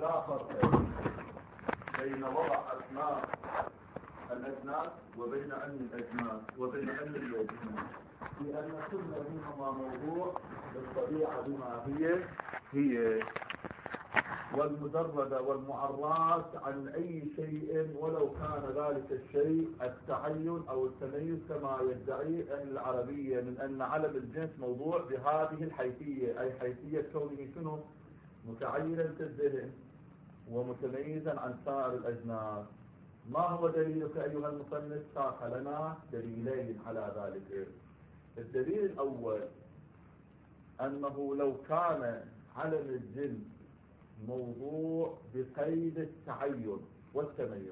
لا فرق بين وضع أسماء الأجناس وبين علم الأجناس وبين علم الأجناس، لأن كل منهما موضوع بالطبيعة بما هي والمجردة والمعرات عن أي شيء ولو كان ذلك الشيء التعين أو التميز كما يدعي أهل العربية من أن علم الجنس موضوع بهذه الحيثية، أي حيثية كونه شنو متعينا في الذهن ومتميزا عن سائر الأجناس. ما هو دليلك أيها المصنف؟ ساق لنا دليلين على ذلك. الدليل الأول أنه لو كان علم الجنس موضوع بقيد التعين والتميز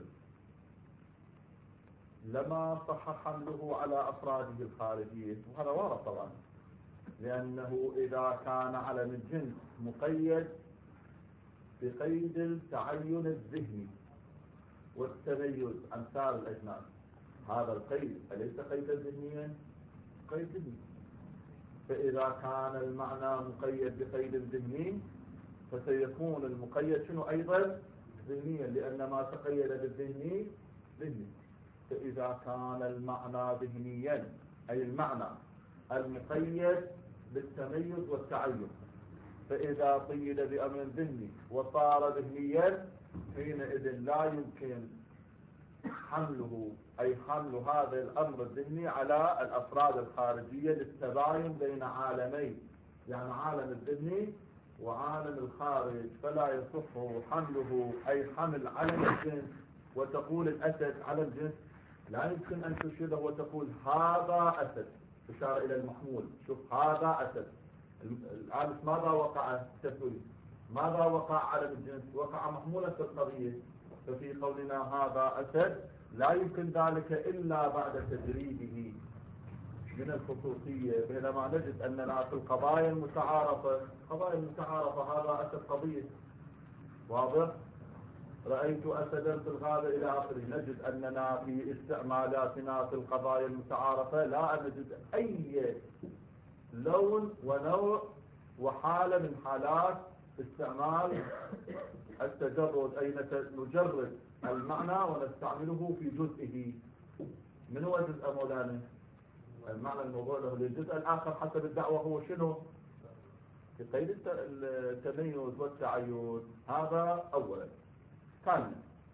لما صح حمله على أفراده الخارجية، وهذا واضح طبعا، لأنه إذا كان علم الجنس مقيد بقيد التعين الذهني والتميز عن سائر الأجناس، هذا القيد أليس قيدا ذهنيا؟ قيد ذهني. فإذا كان المعنى مقيد بقيد ذهني فسيكون المقيد شنو أيضا ذهنيا، لأن ما تقيد بالذهني ذهني. فإذا كان المعنى ذهنيا أي المعنى المقيد بالتميز والتعين، فإذا قيد بأمر ذهني وصار ذهنيا حينئذ لا يمكن حمله أي حمل هذا الأمر الذهني على الأفراد الخارجية للتباين بين عالمين، يعني عالم الذهني وعالم الخارج، فلا يصح حمله أي حمل علم الجنس وتقول الأسد على الجنس، لا يمكن أن تشيره وتقول هذا أسد إشارة إلى المحمول، شوف هذا أسد. الآن ماذا وقع تسوي؟ ماذا وقع علم الجنس؟ وقع محمولا في القضية. ففي قولنا هذا أسد لا يمكن ذلك إلا بعد تجريده من الخصوصية، بينما نجد أننا في القضايا المتعارفة هذا أسد قضية واضح، رأيت أسدا في الغابة إلى آخره. نجد أننا في استعمالاتنا في القضايا المتعارفة لا نجد أي لون ونوع وحالة من حالات استعمال التجرد، أي نجرد المعنى ونستعمله في جزئه. من هو جزء مولانا؟ المعنى الموضوع له للجزء الآخر حسب الدعوة هو شنو؟ في قيد التميز والتعين. هذا أولا. ثانيا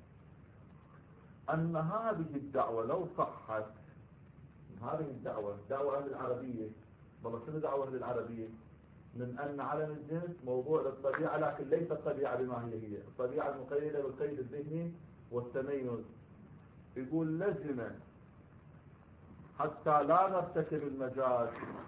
أن هذه الدعوة لو صحت، هذه الدعوة دعوة أهل العربية، والله شنو دعوة أهل العربية؟ من أن علم الجنس موضوع للطبيعة، لكن ليس الطبيعة بما هي الطبيعة المقيدة بالقيد الذهني والتميز. يقول لزم حتى لا نرتكب المجاز،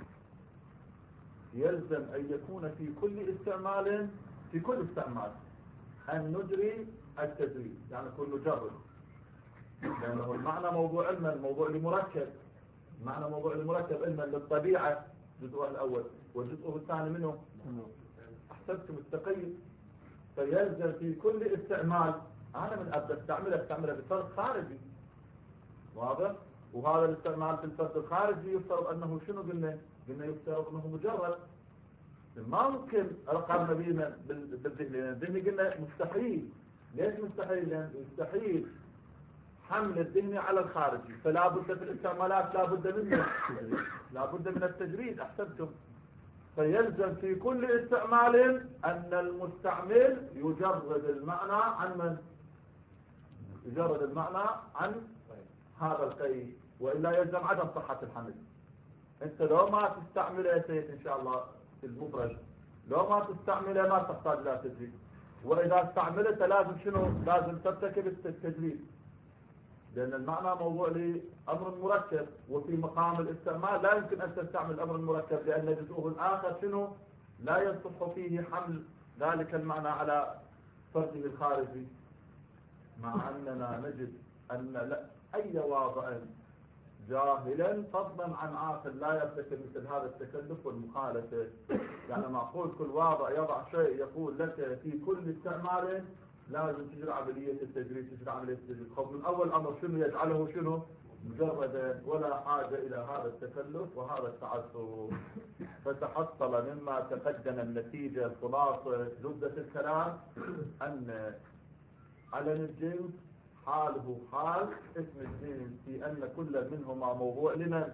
يلزم أن يكون في كل استعمال أن نجري التجريد، يعني كل نجرد، لأنه المعنى موضوع علما، الموضوع لمركب، معنى موضوع المركب علما للطبيعة جزءه الأول، والجزء الثاني منه أحسبتم التقيد. فيلزم في كل استعمال أنا من أبدأ استعمله بفرد خارجي واضح، وهذا الاستعمال في الفرد الخارجي يفترض أنه شنو قلنا يفترض أنه مجرد، ما ممكن رقم نبينا بالذهن، الذهن قلنا مستحيل. ليش مستحيل؟ لأن مستحيل حمل الذهن على الخارجي، فلا بد في الاستعمالات لا بد من التجريد. أحسنتم. فيلزم في كل استعمال أن المستعمل يجرد المعنى عن من؟ يجرد المعنى عن هذا القيد، وإلا يلزم عدم صحة الحمل. انت لو ما تستعمله يا سيد ان شاء الله المفرد، لو ما تستعمله ما تحتاج لا تجريد، واذا استعملته لازم شنو؟ لازم ترتكب التجريد، لان المعنى موضوع لامر مركب، وفي مقام الاستعمال لا يمكن ان تستعمل الامر المركب، لان جزءه الاخر شنو؟ لا يصح فيه حمل ذلك المعنى على فرده الخارجي. مع اننا نجد ان لا اي واضع جاهلا فضلا عن عاقل لا يرتكب مثل هذا التكلف والمخالفة. يعني معقول كل واضع يضع شيء يقول لك في كل استعمال لازم تجري عملية التجريد، تجري عملية التجريد. خب من أول أمر شنو يجعله شنو مجردا ولا حاجة إلى هذا التكلف وهذا التعسف. فتحصل مما تقدم النتيجة الخلاصة جدة الكلام أن علم الجنس حاله حال اسم الجنس في أن كل منهما موضوع لمن؟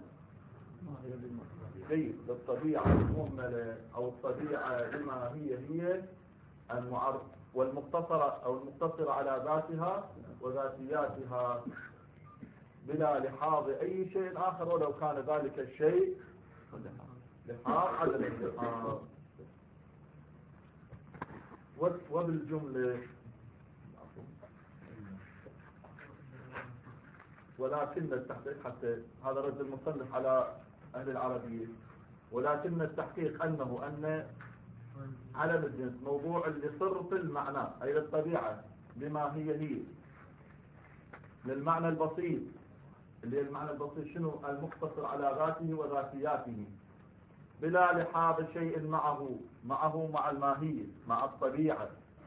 للطبيعة المهملة أو الطبيعة لما هي المعرف والمقتصرة أو المقتصرة على ذاتها وذاتياتها بلا لحاظ أي شيء آخر ولو كان ذلك الشيء لحاظ عدم اللحاظ. وبالجملة ولكن التحقيق حتى هذا رد المصنف على أهل العربية، ولكن التحقيق أن علم الجنس موضوع لصرف المعنى أي للطبيعة بما هي للمعنى البسيط اللي هي المعنى البسيط شنو؟ المقتصر على ذاته وذاتياته بلا لحاظ شيء معه مع الماهية مع الطبيعة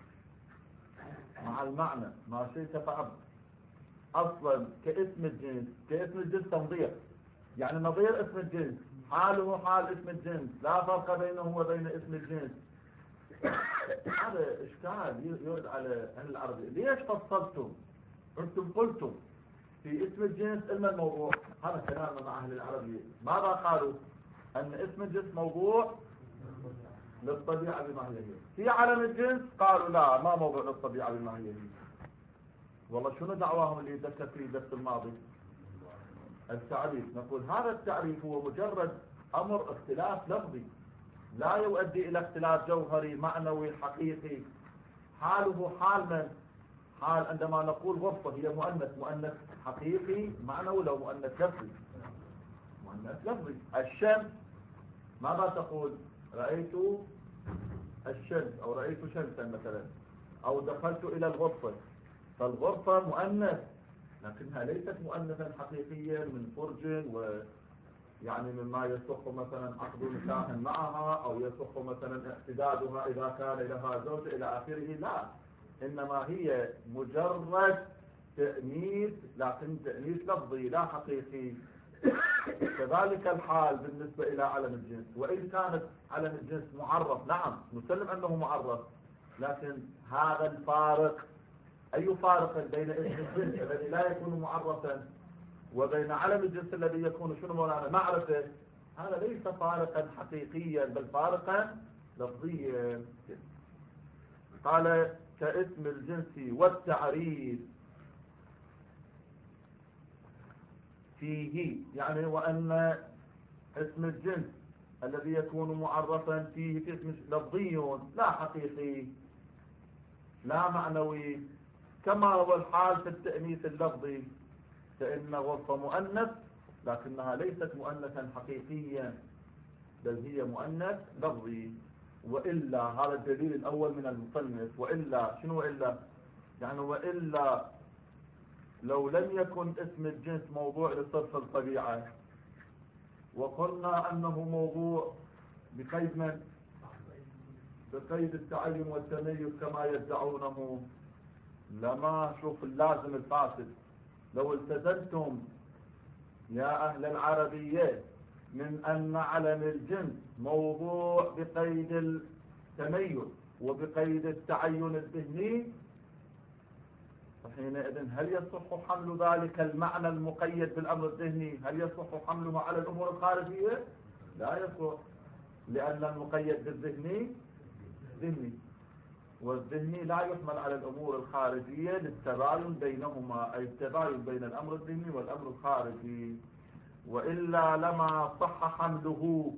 مع المعنى مع شيء تفعل أصلا كاسم الجنس تنظير، يعني نظير اسم الجنس حاله حال اسم الجنس لا فرق بينه وبين اسم الجنس. هذا إشكال يرد على أهل العربية. ليش فصلتم؟ أنتم قلتم في اسم الجنس إلما الموضوع. هذا كلامنا مع أهل العربية. ماذا قالوا؟ أن اسم الجنس موضوع للطبيعة بما هي. في علم الجنس قالوا لا، ما موضوع للطبيعة بما هي. والله شنو دعواهم اللي ذكر في الدرس الماضي؟ التعريف. نقول هذا التعريف هو مجرد أمر اختلاف لفظي لا يؤدي إلى اختلاف جوهري معنوي حقيقي. حاله حال من؟ حال عندما نقول غرفة هي مؤنث حقيقي معنوي لو مؤنث لفظي. الشمس ماذا تقول؟ رأيت الشمس أو رأيت شمسا مثلا، أو دخلت إلى الغرفة. فالغرفة مؤنث لكنها ليست مؤنثا حقيقيا من فرج ويعني مما يصح مثلا عقد نكاح معها أو يصح مثلا اعتدادها إذا كان لها زوج إلى آخره. لا، إنما هي مجرد تأنيث لكن تأنيث لفظي لا حقيقي. كذلك الحال بالنسبة إلى علم الجنس. وإن كانت علم الجنس معرف، نعم نسلم أنه معرف، لكن هذا الفارق أي فارق بين اسم الجنس الذي لا يكون معرفا وبين علم الجنس الذي يكون شنو مولانا معرفة؟ هذا ليس فارقا حقيقيا بل فارقا لفظيا. قال كاسم الجنس والتعريف فيه، يعني وأن اسم الجنس الذي يكون معرفا فيه اسم لفظي لا حقيقي لا معنوي، كما هو الحال في التأنيث اللفظي. فإن غرفة مؤنث لكنها ليست مؤنثا حقيقيا بل هي مؤنث لفظي. وإلا هذا الدليل الأول من المصنف. وإلا شنو إلا؟ يعني وإلا لو لم يكن اسم الجنس موضوع لصرف الطبيعة وقلنا أنه موضوع بقيد من؟ بقيد التعين والتميز كما يدعونه، لما شوف اللازم الفاسد. لو التزمتم يا أهل العربية من أن علم الجنس موضوع بقيد التميز وبقيد التعين الذهني، فحينئذ هل يصح حمل ذلك المعنى المقيد بالأمر الذهني هل يصح حمله على الأمور الخارجية؟ لا يصح، لأن المقيد بالذهني ذهني، والذهني لا يحمل على الأمور الخارجية للتباين بينهما، أي التباين بين الأمر الذهني والأمر الخارجي. وإلا لما صح حمله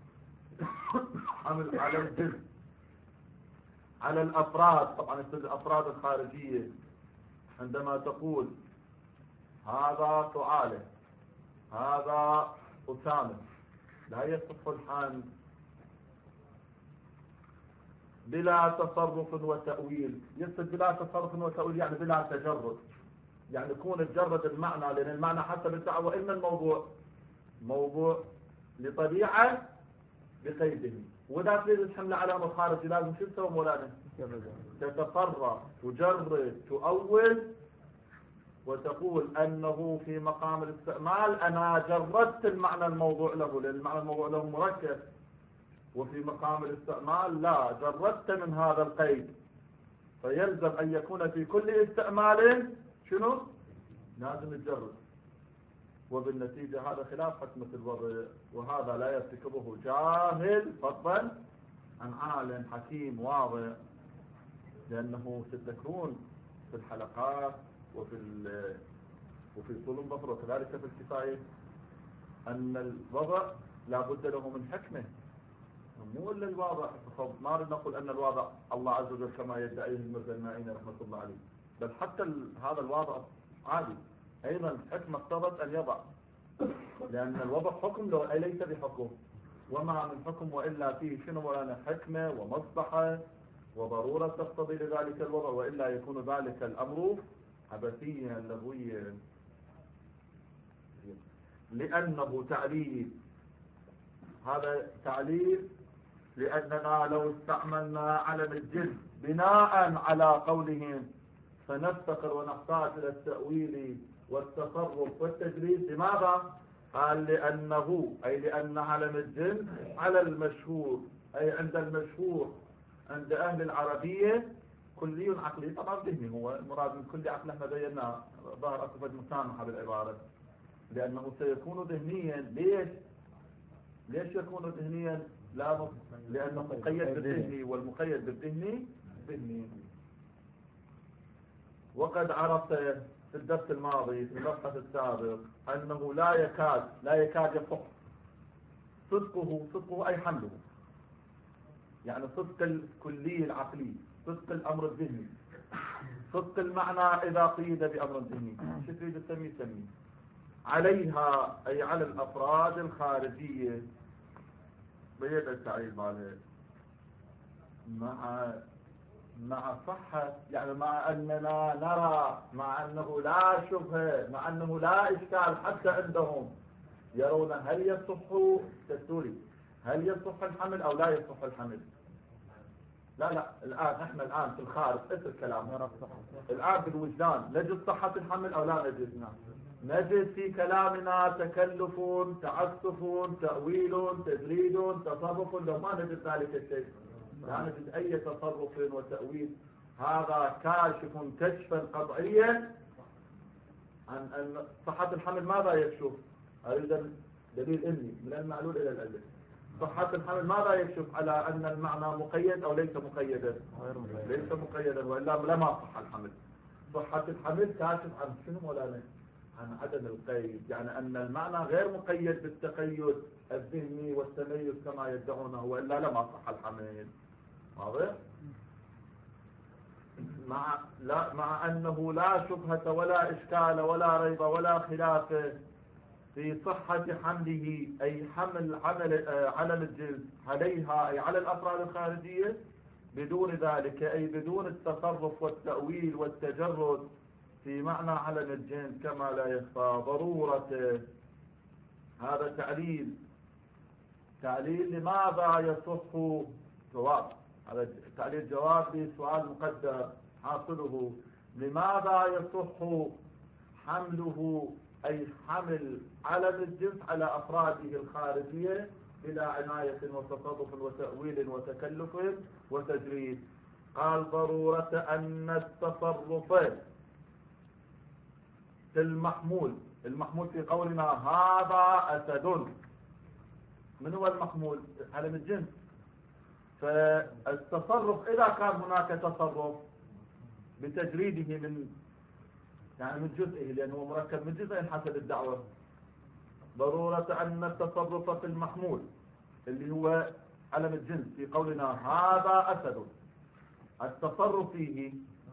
حمل على الجنس على الأفراد. طبعا الأفراد الخارجية عندما تقول هذا سؤاله هذا أسامة لا يصح الحمل بلا تصرف وتأويل. يصف بلا تصرف وتأويل يعني بلا تجرد، يعني يكون تجرد المعنى، لأن المعنى حسب الدعوة إما الموضوع موضوع لطبيعة بقيده، وإذا تريد تحمل على أمر خارجي لازم شو تسوي مولانا؟ تتصرف تجرد تؤول وتقول أنه في مقام الاستعمال أنا جردت المعنى الموضوع له، لأن المعنى الموضوع له مركب، وفي مقام الاستعمال لا، جردت من هذا القيد، فيلزم أن يكون في كل استعمال شنو؟ لازم تجرد. وبالنتيجة هذا خلاف حكمة الوضع، وهذا لا يرتكبه جاهل فضلا عن عالم حكيم واضح، لأنه ستكون في الحلقات وفي طول البصر وكذلك في الكفاية أن الوضع لا بد له من حكمة، مو إلا الواضع. ما نقول أن الواضع الله عز وجل كما يدعيه المزنائين رحمة الله عليه، بل حتى هذا الواضع عادي أيضا الحكمة اقتضت أن يضع، لأن الوضع حكم لو ليس بحكم، وما من حكم وإلا فيه شنو ولا حكمة ومصلحة وضرورة تقتضي لذلك الوضع، وإلا يكون ذلك الأمر عبثيا لغويا. لأنه تعليل، هذا تعليل، لأننا لو استعملنا علم الجنس بناء على قولهم فنفتقر ونحتاج إلى التأويل والتصرف والتجريد. لماذا؟ قال لأنه أي لأن علم الجنس على المشهور، أي عند المشهور عند أهل العربية كلي عقلي. طبعا ذهني هو المراد من كل عقل، احنا بينا ظهر أكبر مسامحة بالعبارة، لأنه سيكون ذهنيا. ليش يكون ذهنيا؟ لا، لأنه مقيد بالذهني، والمقيد بالذهني ذهني. وقد عرفت في الدرس الماضي في المبحث السابق أنه لا يكاد يصح صدقه أي حمله، يعني صدق الكلي العقلي، صدق الأمر الذهني، صدق المعنى إذا قيد بأمر ذهني. شو تريد تسميه؟ عليها أي على الأفراد الخارجية، بيد التعليل ماله مع صحة، يعني مع أننا نرى، مع أنه لا شبهة، مع أنه لا إشكال حتى عندهم يرون هل يصح تسوري، هل يصح الحمل أو لا يصح الحمل. لا الآن احنا الآن في الخارج ايش الكلام؟ الآن في الوجدان نجد صحة الحمل أو لا نجد؟ نجد في كلامنا تكلف، تعسف، تأويل، تجريد، تصرف. لو ما نجد ذلك الشيء لا نجد أي تصرف وتأويل. هذا كاشف كشفا قطعيا عن أن صحة الحمل ماذا يكشف؟ أيضا دليل علمي من المعلول إلى الأجل. صحة الحمل ماذا يكشف؟ على أن المعنى مقيد أو ليس مقيدا؟ ليس مقيدا، وإلا لما صح الحمل. صحة الحمل كاشف عن شنو مولانا؟ عن عدم القيد، يعني أن المعنى غير مقيد بالتقيد الذهني والتميز كما يدعونه، وإلا لما صح الحمل. واضح؟ مع أنه لا شبهة ولا إشكال ولا ريب ولا خلاف في صحة حمله، أي حمل علم الجنس عليها أي على الأفراد الخارجية، بدون ذلك أي بدون التصرف والتأويل والتجرد في معنى علم الجنس كما لا يخفى ضرورته. هذا تعليل لماذا يصح. جواب، هذا تعليل جواب لسؤال مقدر حاصله: لماذا يصح حمله أي حمل علم الجنس على أفراده الخارجية بلا عناية وتصرف وتأويل وتكلف وتجريد؟ قال: ضرورة أن التصرف في المحمول في قولنا هذا أسد، من هو المحمول؟ علم الجنس. فالتصرف إذا كان هناك تصرف بتجريده من جزئه، لأنه مركب من جزئين حسب الدعوة. ضرورة أن التصرف في المحمول اللي هو علم الجنس في قولنا هذا أسد، التصرف فيه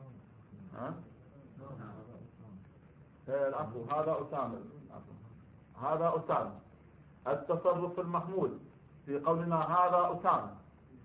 العفو هذا أسامة، هذا أسامة. التصرف المحمول في قولنا هذا أسامة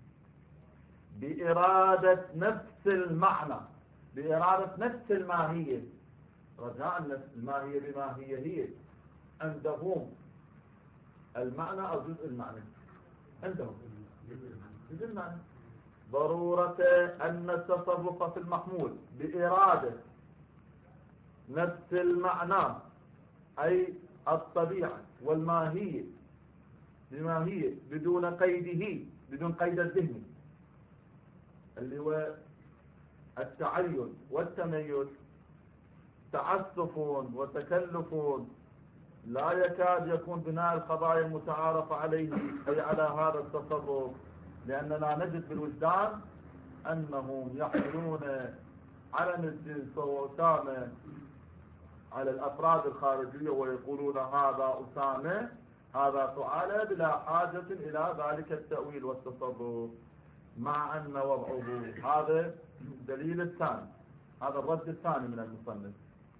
بإرادة نفس المعنى، بإرادة نفس الماهية، رجاء نفس الماهية بماهية هي عندهم المعنى أو جزء المعنى؟ عندهم جزء المعنى. ضرورة أن التصرف في المحمول بإرادة نفس المعنى أي الطبيعة والماهية بماهية بدون قيده، بدون قيد الذهني اللي هو التعين والتميز، تعسف وتكلف لا يكاد يكون بناء القضايا المتعارف عليه أي على هذا التصرف، لأننا نجد بالوجدان أنهم يحملون علم الجنس وأسامة على الأفراد الخارجية ويقولون هذا أسامة هذا فعل بلا حاجة إلى ذلك التأويل والتصرف، مع أن وضعه هذا الدليل الثاني، هذا الرد الثاني من المصنف.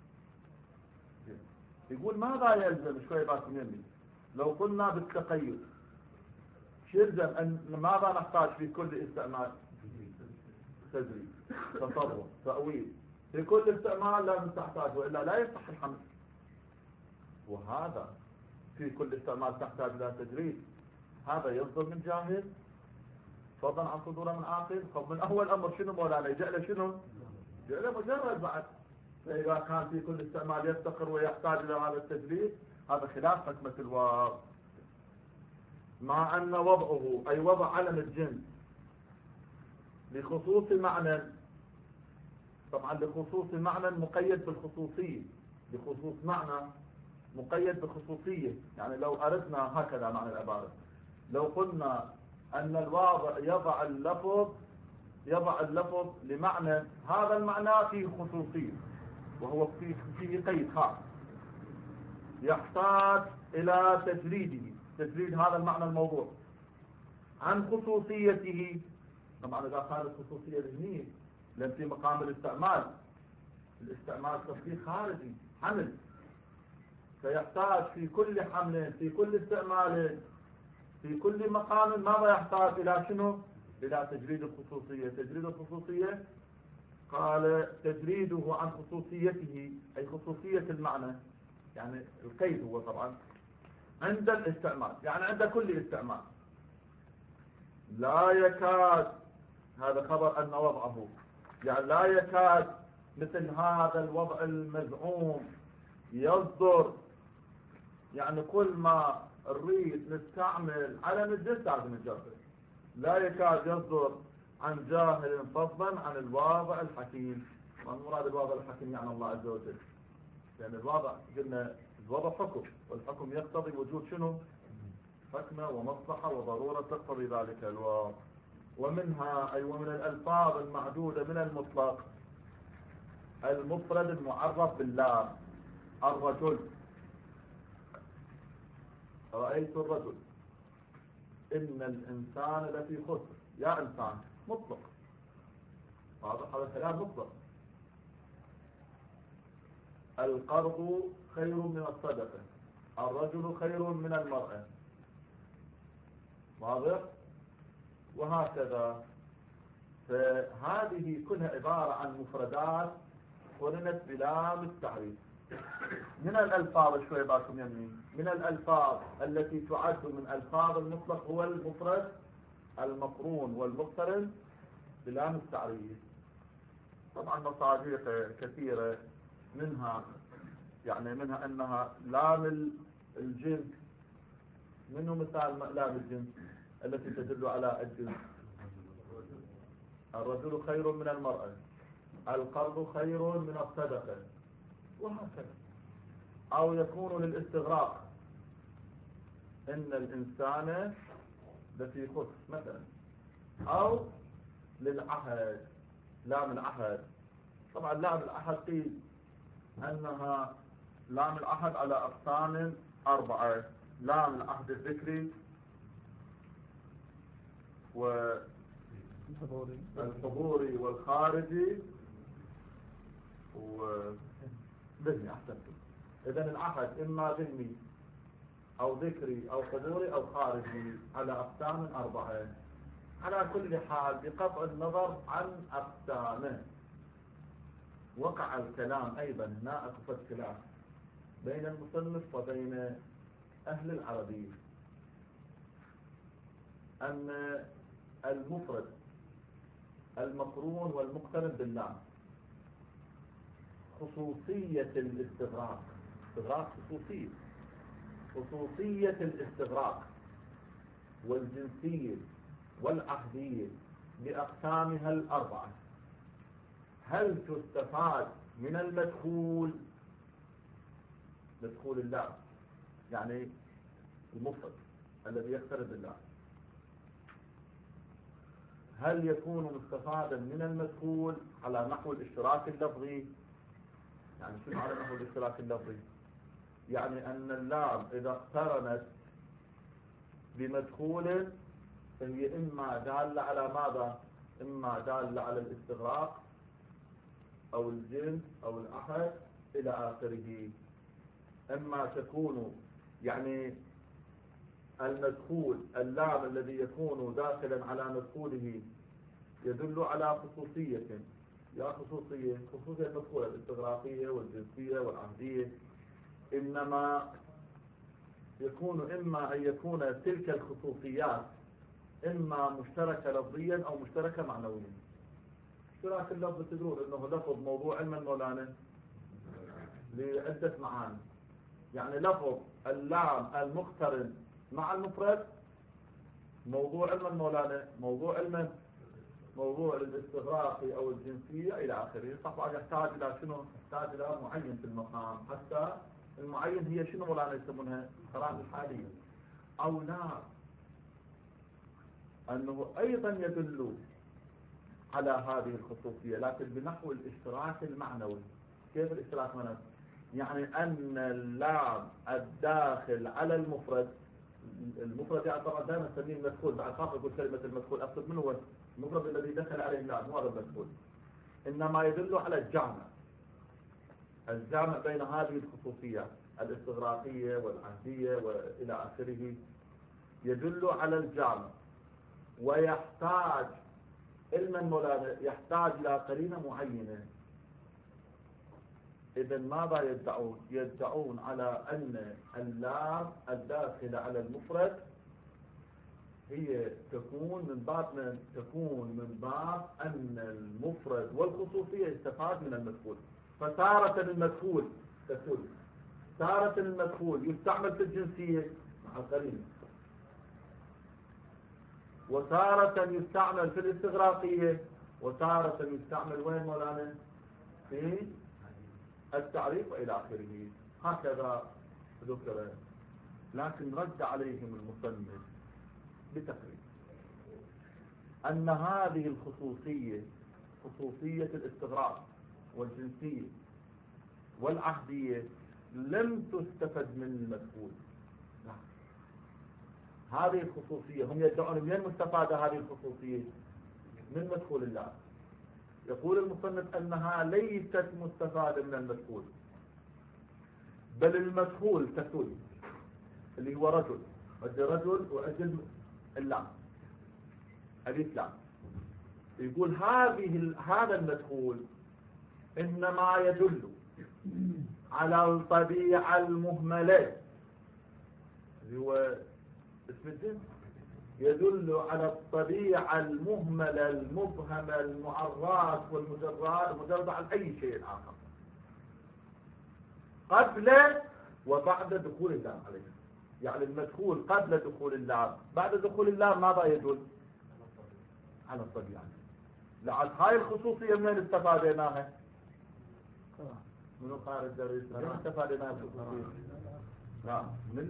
يقول ماذا يلزم شوي باكم يمي لو قلنا بالتقيد شو يلزم أن ماذا نحتاج في كل استعمال؟ تدريب، تصرف، تأويل، في كل استعمال لازم تحتاج وإلا لا يصح الحمل، وهذا في كل استعمال تحتاج إلى تدريب، هذا يصدر من جاهل فضلا عن صدوره من عاقل. طب من أول أمر شنو مولانا جعل شنو؟ جعل مجرد بعد، فإذا كان في كل استعمال يفتقر ويحتاج إلى هذا التدريب هذا خلاف حكمة الواو، مع أن وضعه أي وضع علم الجنس لخصوص معنى، طبعا لخصوص معنى مقيد بالخصوصية، بخصوص معنى مقيد بخصوصية، يعني لو أردنا هكذا معنى العبارة، لو قلنا أن الواضع يضع اللفظ لمعنى، هذا المعنى فيه خصوصية وهو فيه قيد خاص يحتاج إلى تجريده، تجريد هذا المعنى الموضوع عن خصوصيته. طبعا إذا كانت خصوصية ذهنية لأن في مقام الاستعمال تصريح خارجي حمل، فيحتاج في كل حمل في كل استعمال في كل مقام ماذا يحتاج إلى شنو؟ إلى تجريد الخصوصية. تجريد الخصوصية قال تجريده عن خصوصيته أي خصوصية المعنى، يعني القيد هو طبعا عند الاستعمال، يعني عند كل استعمال لا يكاد، هذا خبر أن وضعه يعني لا يكاد مثل هذا الوضع المزعوم يصدر، يعني كل ما نريد نستعمل علم الجنس لازم نجرب، لا يكاد يصدر عن جاهل فضلا عن الواضع الحكيم. والمراد الواضع الحكيم يعني الله عز وجل، لأن الواضع قلنا الوضع حكم، والحكم يقتضي وجود شنو؟ حكمة ومصلحة وضرورة تقتضي ذلك الواضع. ومنها أي ومن الألفاظ المعدودة من المطلق المفرد المعرف باللام، الرجل، رأيت الرجل، إن الإنسان لفي خسر، يا إنسان مطلق، هذا كلام مطلق. القرض خير من الصدقة، الرجل خير من المرأة، واضح؟ وهكذا، فهذه كلها عبارة عن مفردات قرنت بلام التعريف. من الألفاظ شوي باكم يمين، من الألفاظ التي تعد من ألفاظ المطلق هو المفرد المقرون والمقترن بلام التعريف. طبعا مصادر كثيرة، منها أنها لام الجنس، منه مثال لام الجنس التي تدل على الجنس، الرجل خير من المرأة، القرض خير من الصدقة، وهكذا. أو يكون للاستغراق، إن الإنسان لفي خسر مثلا، أو للعهد، لام العهد. طبعا لام العهد قيل أنها لام العهد على أقسام 4، لام العهد الذكري والحضوري والخارجي وذهني. أحسنتم. إذن العهد إما ذهني أو ذكري أو حضوري أو خارجي على أقسام 4. على كل حال بقطع النظر عن أقسامه، وقع الكلام أيضا هنا أكفت خلاف بين المصنف وبين أهل العربية أن المفرد المقرون والمقترن باللام خصوصية الاستغراق. استغراق خصوصية الاستغراق والجنسية والعهدية بأقسامها الأربعة، هل تستفاد من المدخول؟ مدخول اللام يعني المفرد الذي يقترب اللام، هل يكون مستفادا من المدخول على نحو الاشتراك اللفظي؟ يعني شنو على نحو الاشتراك اللفظي؟ يعني أن اللام إذا اقترنت بمدخول فهي إما دالة على ماذا؟ إما دالة على الاستغراق أو الجنس أو الأحد إلى آخره. إما تكون يعني المدخول اللام الذي يكون داخلا على مدخوله يدل على خصوصية، يا خصوصية المدخول الاستغراقية والجنسية والعهدية، إنما يكون إما أن يكون تلك الخصوصيات إما مشتركة لفظيا أو مشتركة معنويا. اشتراك اللفظ تدرون أنه لفظ موضوع علما مولانا لعدة معاني، يعني لفظ اللام المقترن مع المفرد موضوع علما مولانا، موضوع علما موضوع للاستغراقي أو الجنسية إلى آخره. طبعا يحتاج إلى شنو؟ يحتاج إلى معين في المقام، حتى المعين هي شنو مولانا يسمونها؟ قرائن الحالية. أو لا، أنه أيضا يدل على هذه الخصوصية لكن بنحو الاشتراك المعنوي. كيف الاشتراك المعنوي؟ يعني أن اللام الداخل على المفرد، المفرد يعني طبعا دائما نسميه المدخول، بعد خاف أقول كلمة المدخول أقصد منه هو المفرد الذي دخل عليه اللام، مو هذا المدخول، إنما يدل على الجامع بين هذه الخصوصيات الاستغراقية والعهدية وإلى آخره، يدل على الجامع، ويحتاج علما مولانا يحتاج إلى قرينة معينة. إذا ماذا يدعون؟ يدعون على أن اللام الداخلة على المفرد هي تكون من باب أن المفرد والخصوصية يستفاد من المدخول. فتارة المدخول يستعمل في الجنسية مع القرينة، وتارة يستعمل في الاستغراقية، وتارة يستعمل وين مولانا؟ في التعريف وإلى آخره. هكذا ذكر، لكن رد عليهم المصنف بتقريب أن هذه الخصوصية، خصوصية الاستغراق والجنسية والعهدية، لم تستفد من المدخول. هذه الخصوصية هم يدعون من مستفادة هذه الخصوصية؟ من مدخول الله. يقول المصنف أنها ليست مستفادة من المدخول، بل المدخول كسل اللي هو رجل وأجل اللام الإسلام. يقول هذا المدخول إنما يدل على الطبيعة المهملة اللي هو اسم الجنس، يدل على الطبيعة المهملة المبهمة المعراة والمجرد عن أي شيء آخر قبل وبعد دخول اللام عليه. يعني المدخول قبل دخول اللام، بعد دخول اللام ماذا يدل؟ على الطبيعة. لعل هاي الخصوصية من استفادناها؟ من خارج الدرس من استفادناها الخصوصية؟ لا،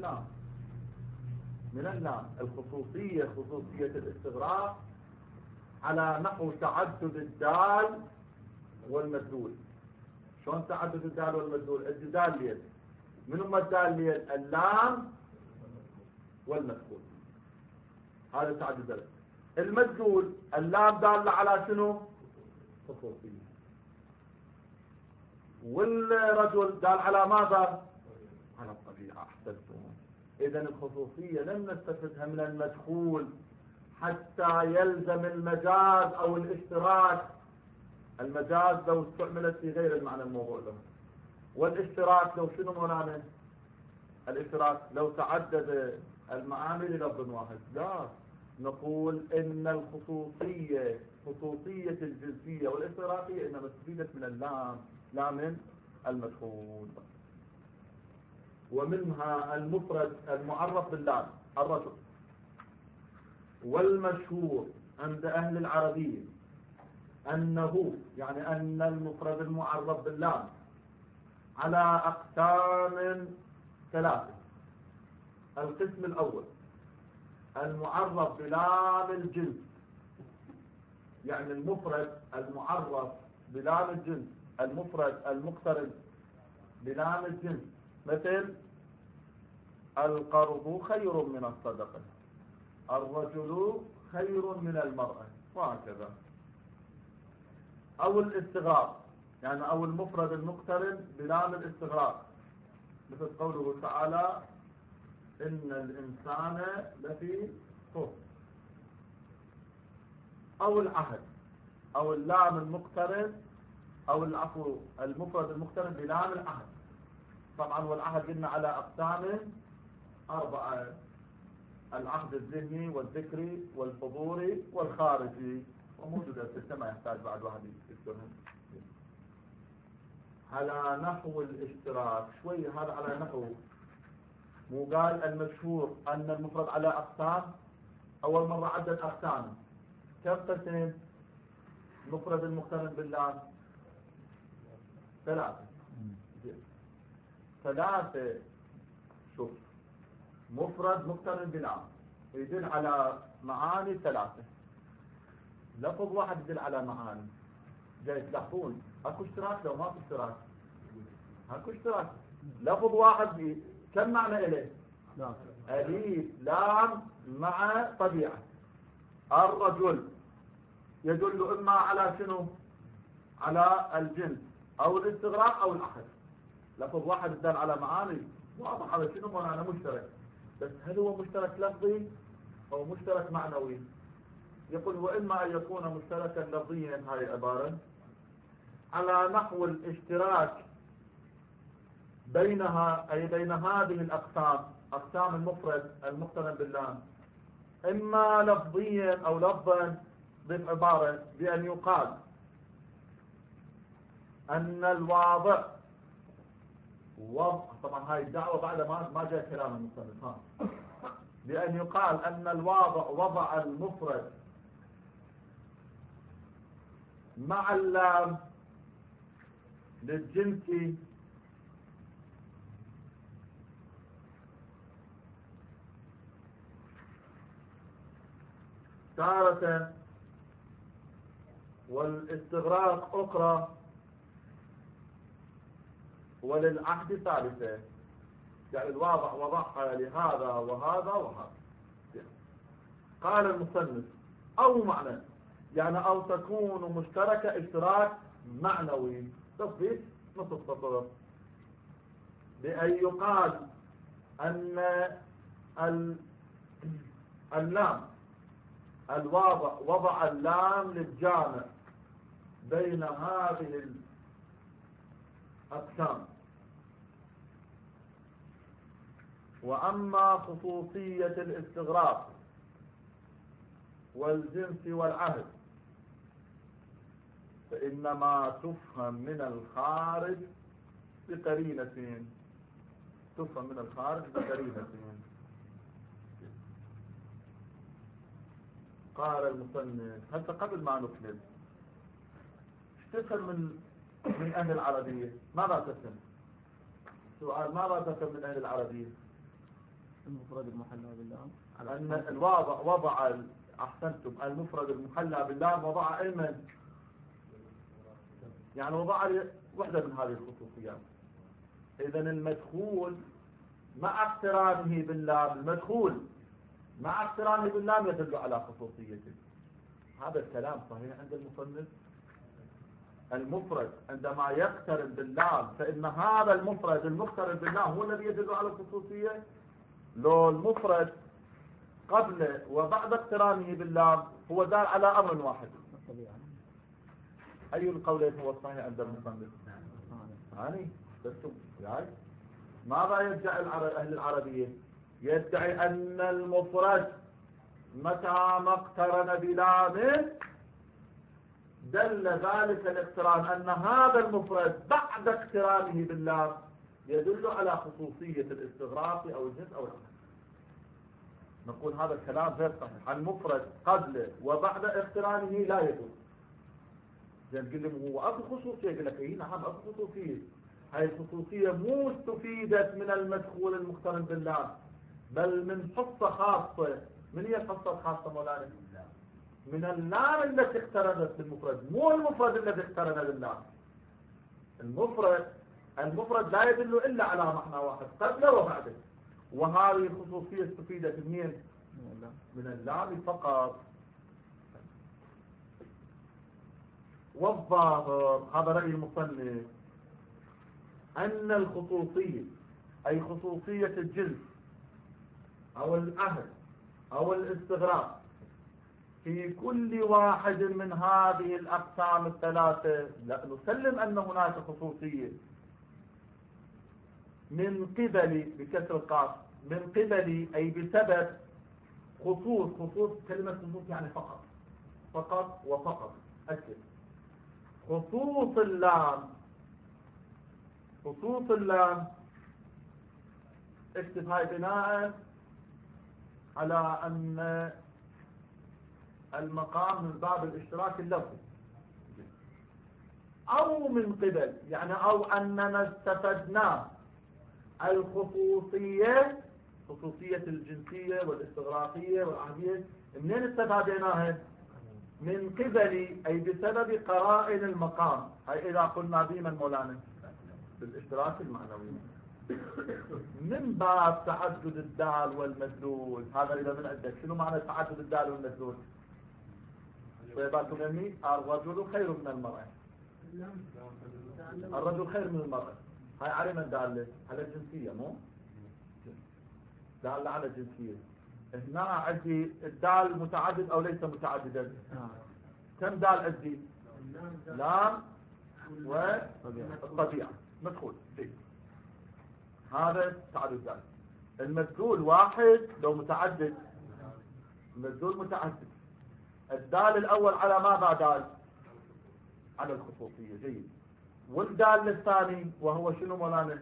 من اللام. الخصوصية خصوصية الاستغراق على نحو تعدد الدال والمدلول. شلون تعدد الدال والمدلول؟ الدال ليل، من هم الدال ليل؟ اللام والمدلول، هذا تعدد الدال. المدلول اللام دالة على شنو؟ خصوصية. والرجل دال على ماذا؟ على الطبيعة. أحسنتم. إذن الخصوصية لم نستفدها من المدخول حتى يلزم المجاز أو الاشتراك. المجاز لو استعملت في غير المعنى الموضوع له، والاشتراك لو شنو مولانا؟ الاشتراك لو تعدد المعاني للفظ واحد. لا، نقول إن الخصوصية خصوصية الجنسية والاشتراكية إنما استفيدت من اللام لا من المدخول. ومنها المفرد المعرف باللام الرجل. والمشهور عند أهل العربية أنه يعني أن المفرد المعرف باللام على أقسام ثلاثة. القسم الأول المعرف بلام الجنس، يعني المفرد المعرف بلام الجنس، المفرد المقترن بلام الجنس، مثل القرض خير من الصدقة، الرجل خير من المرأة، وهكذا. أو الاستغراق، يعني أو المفرد المقترن بلام الاستغراق، مثل قوله تعالى إن الإنسان لفي خسر. أو العهد، أو اللام المقترن، أو العفو المفرد المقترن بلام العهد. طبعا والعهد قلنا على أقسام 4: العهد الذهني والذكري والحضوري والخارجي، وموجودة الستة ما يحتاج بعد واحد يكتبهم. على نحو الاشتراك شوي، هذا على نحو، مو قال المشهور أن المفرد على أقسام. أول مرة عدد أقسام، كم قسم؟ المفرد المقترن باللام 3. شوف، مفرد مقترن بلام يدل على معاني 3. لفظ واحد يدل على معاني. جاي تلاحظون اكو اشتراك لو ما في اشتراك؟ اكو اشتراك. لفظ واحد كم معنى له؟ أليف لام مع طبيعة. الرجل يدل إما على شنو؟ على الجنس أو الاستغراق أو الأحد. لفظ واحد يدل على معاني واضح على شنو معنى مشترك، بس هل هو مشترك لفظي أو مشترك معنوي؟ يقول وإما أن يكون مشتركا لفظيا، هاي عبارة على نحو الاشتراك بينها، أي بين هذه الأقسام، أقسام المفرد المقترن باللام، إما لفظيا أو لفظا، ضيف عبارة بأن يقال أن الواضع طبعا هاي الدعوة بعد ما جاء كلام المصنف، بأن يقال أن الواضع وضع المفرد مع اللام للجنس تارة، والاستغراق أخرى، وللعهد ثالثة. يعني الواضع وضعها لهذا وهذا وهذا. قال المصنف أو معنى، يعني أو تكون مشتركة اشتراك معنوي، تصفيق نصف سطر، بأن يقال أن اللام الواضع وضع اللام للجامع بين هذه الأقسام. وأما خصوصية الاستغراق والجنس والعهد فإنما تفهم من الخارج بقرينة. تفهم من الخارج بقرينة. قال المصنف هسه قبل ما نكمل، ايش تفهم من أهل العربية؟ ماذا تفهم؟ سؤال، ماذا تفهم من أهل العربية؟ المفرد المحلى باللام أن الواضع وضع، أحسنتم، المفرد المحلى باللام وضع علما، يعني وضع وحدة من هذه الخصوصيات. إذن المدخول مع اقترانه باللام، المدخول مع اقترانه باللام يدل على خصوصيته. هذا الكلام صحيح عند المصنف. المفرد عندما يقترن باللام فإن هذا المفرد المقترن باللام هو الذي يدل على الخصوصية. لو المفرد قبل وبعد اقترانه باللام هو دال على أمر واحد. أي القولين هو الصحيح عند المصنف؟ يعني ماذا يدعي أهل العربية؟ يدعي أن المفرد متى ما اقترن بلام دل ذلك الاقتران أن هذا المفرد بعد اقترانه باللام يدل على خصوصية الاستغراق أو الجنس أو العهد. نقول هذا الكلام غير صحيح، المفرد قبل وبعد اقترانه لا يدل. زين تقول لي هو أكو خصوصية، يقول لك اي نعم أكو خصوصية. هاي الخصوصية مو استفيدت من المدخول المقترن باللام، بل من حصة خاصة. من هي الحصة الخاصة مولانا؟ من اللام التي اقترنت بالمفرد، مو المفرد الذي اقترن باللام. المفرد لا يدل إلا على معنى واحد قبله وبعده، وهذه الخصوصية استفيدت منين؟ من اللام فقط. والظاهر هذا رأي المصنف أن الخصوصية أي خصوصية الجنس أو العهد أو الاستغراق في كل واحد من هذه الأقسام الثلاثة، لا نسلم أن هناك خصوصية من قبل، بكسر القاف، من قبل أي بسبب خصوص كلمة خصوص يعني فقط وفقط أكد. خصوص اللام اكتب هاي بناء على أن المقام من باب الاشتراك اللفظي، أو من قبل يعني أو أننا استفدنا الخصوصية الجنسية والاستغراقية والعهدية. منين استفادناها؟ من قبل أي بسبب قرائن المقام. هاي إذا قلنا بمن مولانا؟ بالاشتراك المعنوي، من باب تعدد الدال والمدلول. هذا إذا من عندك شنو معنى تعدد الدال والمدلول؟ طيباتكم يمي الرجل خير من المرأة، الرجل خير من المرأة. هاي على من دالة؟ على الجنسية، مو دالة على الجنسية. هنا عندي الدال متعدد أو ليس متعددا؟ كم دال عندي؟ لام والطبيعة مدخول فيه. هذا تعدد الدال. المدلول واحد لو متعدد، المدلول متعدد. الدال الأول على ماذا دال؟ على الخصوصية. جيد. والدال الثاني وهو شنو مولانا؟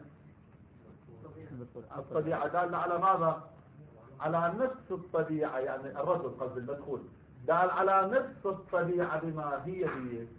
الطبيعة دال على ماذا؟ على نفس الطبيعة، يعني الرجل قصد المدخول دال على نفس الطبيعة بما هي.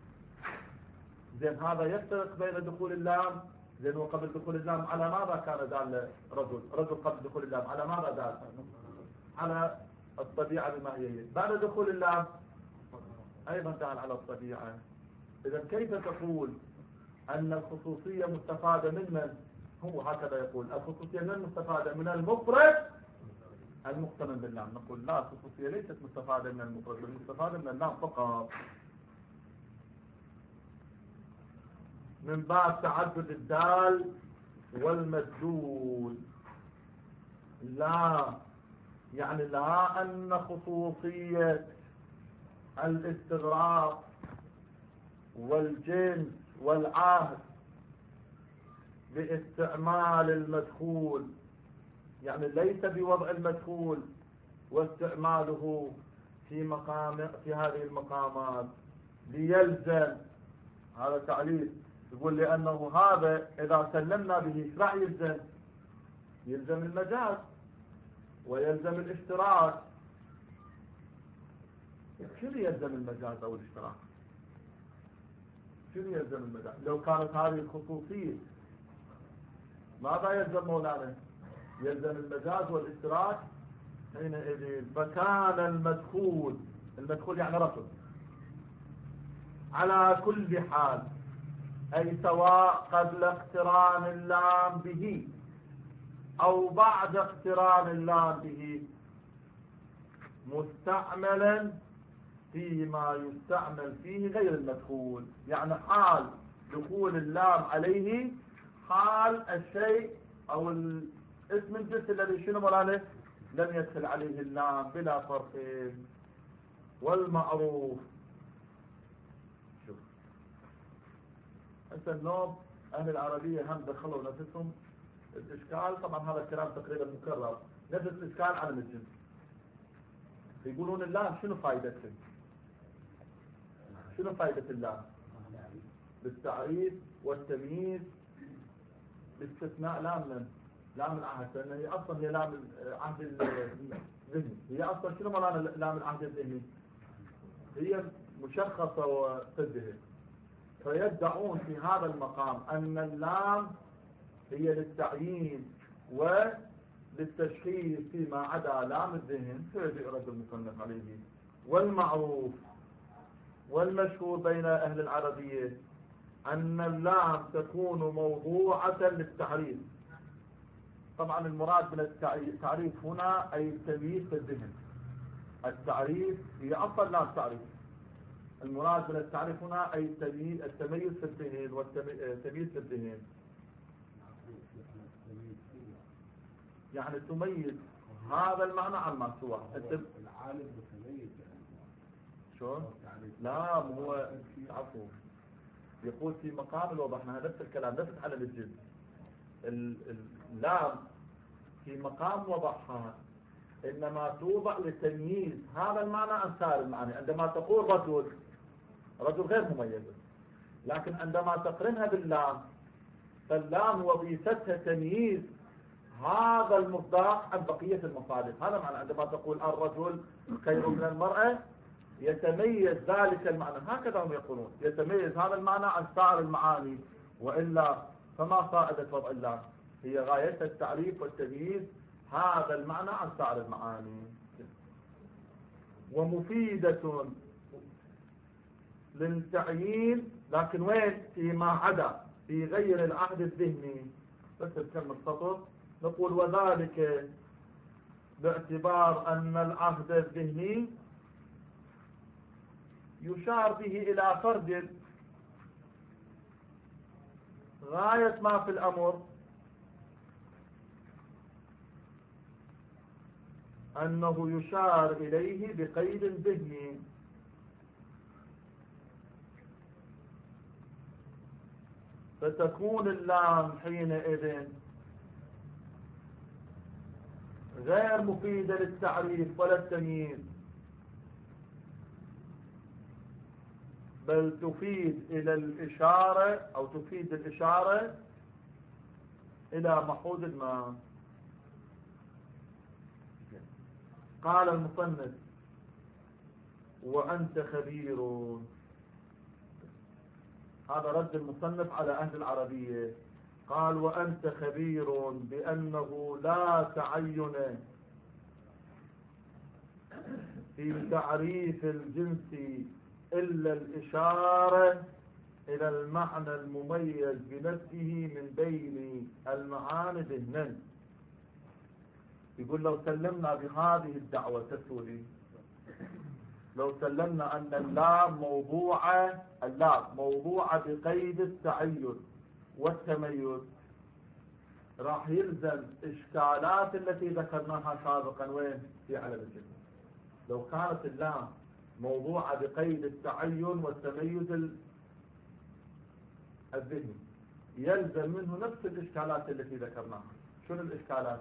زين هذا يفترق بين دخول اللام. زين وقبل دخول اللام على ماذا كان دال رجل قبل دخول اللام على ماذا دال؟ على الطبيعة بما هي. بعد دخول اللام أيضا دال على الطبيعة. إذا كيف تقول أن الخصوصية مستفادة من هو هكذا يقول الخصوصية من مستفادة من المفرد المقترن باللام؟ نقول لا، الخصوصية ليست مستفادة من المفرد بل مستفادة من اللام فقط، من باب تعدد الدال والمدلول. لا يعني لا أن خصوصية الاستغراق والجنس والعهد باستعمال المدخول، يعني ليس بوضع المدخول واستعماله في هذه المقامات ليلزم. هذا تعليل يقول لأنه هذا إذا سلمنا به ايش راح يلزم؟ يلزم المجاز ويلزم الاشتراك. شنو يلزم المجاز أو الاشتراك؟ شنو يلزم المجاز؟ لو كانت هذه الخصوصية ماذا يلزم مولانا؟ يلزم المجاز والاشتراك. حينئذ فكان المدخول يعني رسل على كل حال، أي سواء قبل اقتران اللام به أو بعد اقتران اللام به، مستعملا فيما يستعمل فيه غير المدخول. يعني حال دخول اللام عليه حال الشيء أو اسم الجنس الذي شنو مولانا لم يدخل عليه اللام بلا فرق. والمعروف شوف انت النوم اهل العربية هم دخلوا نفسهم الاشكال. طبعا هذا الكلام تقريبا مكرر، نفس الاشكال عن الجنس. يقولون اللام شنو فائدته؟ شنو فائدة اللام؟ للتعريف والتمييز، باستثناء لام العهد، لأن هي أصلا هي لام العهد الذهني. هي أصلا شنو معنى لام العهد الذهني؟ هي مشخصة في الذهن. فيدعون في هذا المقام أن اللام هي للتعيين وللتشخيص فيما عدا لام الذهن، سيجي رد المصنف عليه. والمعروف والمشهور بين أهل العربية أن اللام تكون موضوعة للتعريف. طبعا المراد من التعريف هنا أي التمييز في الذهن. التعريف هي أصلا لام تعريف. المراد من التعريف هنا أي التمييز في الذهن والتمييز في الذهن، يعني تميز هذا المعنى عما سواه. العالم متميز شو؟ لا هو عفوا يقول في مقام الوضع. احنا نفس الكلام نفس على الجد. اللام في مقام وضعها انما توضع لتمييز هذا المعنى عن سائر المعاني. عندما تقول رجل غير مميز، لكن عندما تقرنها باللام فاللام وظيفتها تمييز هذا المصداق عن بقية المصادق. هذا معنى عندما تقول الرجل خير من المرأة، يتميز ذلك المعنى. هكذا هم يقولون، يتميز هذا المعنى عن سائر المعاني، وإلا فما فائدة وضع اللام؟ هي غاية التعريف والتمييز هذا المعنى عن سائر المعاني. ومفيدة للتعيين، لكن وين؟ فيما عدا، في غير العهد الذهني. بس نكمل السطر. نقول وذلك باعتبار أن العهد الذهني يشار به إلى فرد غاية ما في الأمر أنه يشار إليه بقيد ذهني، فتكون اللام حينئذ غير مفيدة للتعريف ولا التمييز، بل تفيد إلى الإشارة أو تفيد الإشارة إلى محود ما. قال المصنف وأنت خبير. هذا رد المصنف على أهل العربية. قال وأنت خبير بأنه لا تعين في تعريف الجنس إلا الإشارة إلى المعنى المميز بنفسه من بين المعاني ذهنا. يقول لو سلمنا بهذه الدعوة تسولي، لو سلمنا أن اللام موضوعة بقيد التعين والتميز، راح يلزم إشكالات التي ذكرناها سابقا وين؟ في علم الجنس. لو كانت اللام موضوعة بقيد التعين والتميز الذهني يلزم منه نفس الإشكالات التي ذكرناها. شنو الإشكالات؟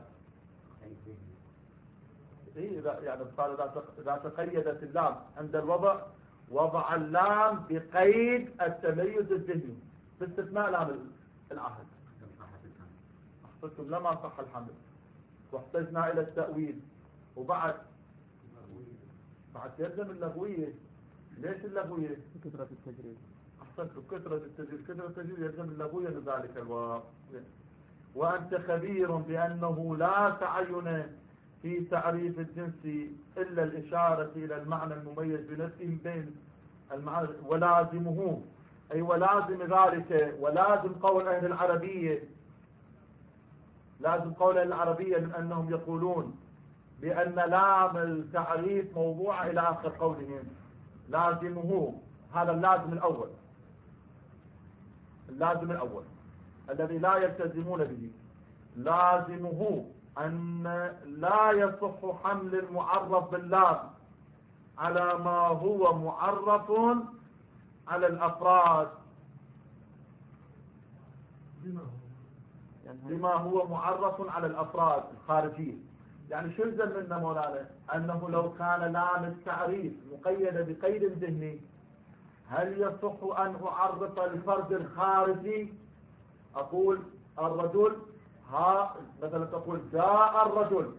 يعني إذا تقيدت اللام عند الوضع، وضع اللام بقيد التميز الذهني باستثناء لام العهد. أحسنتم، لما صح الحمل واحتجنا إلى التأويل. وبعد يلزم اللغوية. ليش اللغوية؟ كثرة التجريد. أحسنتم، كثرة التجريد يلزم اللغوية لذلك الوقت. وأنت خبير بأنه لا تعين في تعريف الجنس إلا الإشارة إلى المعنى المميز بنفسه بين المعنى، ولازمه أي ولازم ذلك، ولازم قول أهل العربية، لازم قول أهل العربية من أنهم يقولون بأن لام التعريف موضوعة إلى آخر قولهم. لازمه، هذا اللازم الأول، اللازم الأول الذي لا يلتزمون به، لازمه أن لا يصح حمل المعرف باللام على ما هو معرف على الأفراد، بما هو معرف على الأفراد الخارجيين. يعني شو يلزم منا مولانا؟ أنه لو كان لام التعريف مقيدة بقيد ذهني هل يصح أن أعرف الفرد الخارجي؟ أقول الرجل، مثلا تقول جاء الرجل.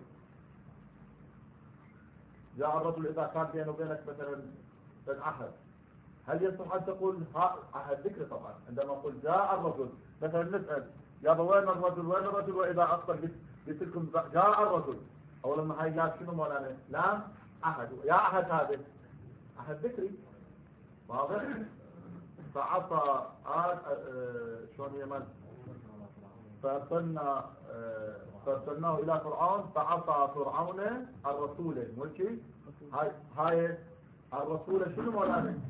جاء الرجل إذا كان بينه وبينك مثلا عهد، هل يصح أن تقول عهد ذكر؟ طبعا عندما أقول جاء الرجل مثلا نسأل يابا وين الرجل وين الرجل، وإذا أصلا قلت لكم جاء الرجل، أولا ما هاي لا شنو مولانا؟ لا عهد. يا عهد هذا عهد ذكري واضح. فعصى شلون يمن فأرسلناه إلى فرعون فعصى فرعون الرسول ملكي. هاي الرسول شنو مولانا؟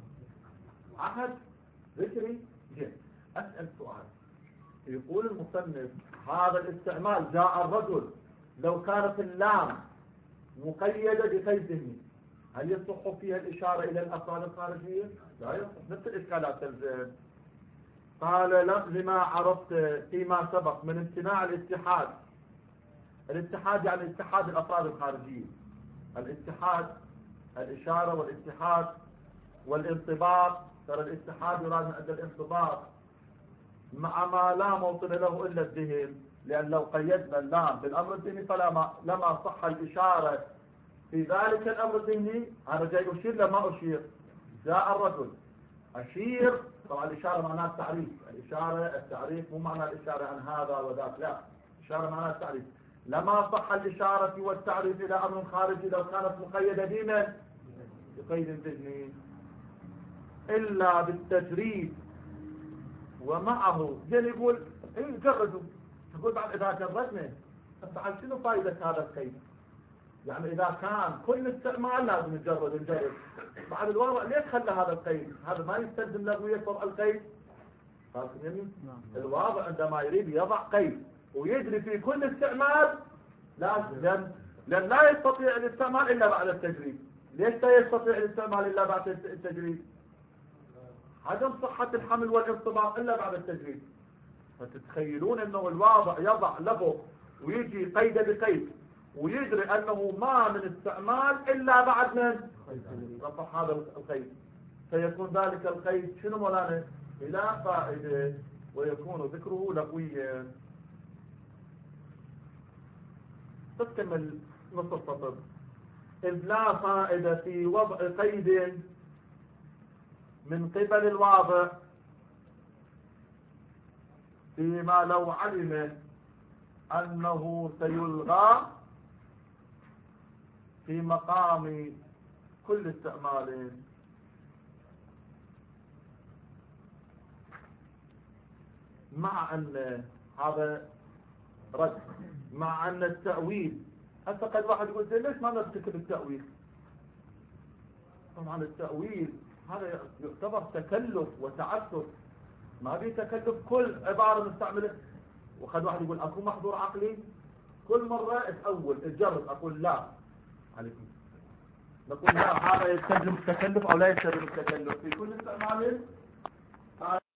عهد ذكري. جيد. أسأل سؤال، يقول المصنف هذا الاستعمال جاء الرجل لو كانت اللام مقيدة بقيد ذهني هل يصح فيها الإشارة إلى الأفعال الخارجية؟ لا يصح. نفس الإشكالات الزين. قال لما عرفت فيما سبق من امتناع الاتحاد. الاتحاد يعني اتحاد الأفراد الخارجية. الاتحاد الإشارة والاتحاد والانطباق. ترى الاتحاد يراد من عند الانطباق مع ما لا موطن له إلا الذهن، لأن لو قيدنا اللام بالأمر الذهني لما صح الإشارة في ذلك الأمر الذهني. أنا جاي أشير لما أشير جاء الرجل أشير. طبعا الإشارة معناها التعريف. التعريف مو معنى الإشارة عن هذا وذاك، لا، الإشارة معناها التعريف. لما صح الإشارة والتعريف إلى أمر خارجي لو كانت مقيدة بمن؟ بقيد ذهني إلا بالتجريد ومعه. يعني يقول إيه جردوا. تقول بعد إذا جردنا فعل شنو فائدة هذا القيد؟ يعني إذا كان كل استعمال لازم نجرد بعد الواقع ليش خلى هذا القيد؟ هذا ما يستلزم لغوية وضع القيد. فاهمين؟ الواقع عندما يريد يضع قيد ويجري في كل استعمال لازم، لأن لا يستطيع الاستعمال إلا بعد التجريد. ليش لا يستطيع الاستعمال إلا بعد التجريد؟ عدم صحة الحمل والانطباق إلا بعد التجريد. فتتخيلون أنه الواضع يضع لفظ ويجي قيد بقيد ويدري أنه ما من استعمال إلا بعد من رفع هذا القيد، فيكون ذلك القيد شنو مولانا؟ إلى فائدة ويكون ذكره لغويا. تكمل نص السطر. إذ لا فائدة في وضع قيد من قبل الواضع فيما لو علم أنه سيلغى في مقام كل استعمال. مع أن هذا رد، مع أن التأويل هسه قد واحد يقول ليش ما نرتكب التأويل؟ طبعا التأويل هذا يعتبر تكلف وتعسر، ما بيه تكلف كل عبارة نستعمله. وخد واحد يقول أكو محظور عقلي كل مرة أتأول تجرب. أقول لا عليكم، نقول لا، هذا يستلزم التكلف أو لا يستلزم التكلف في كل استعمال.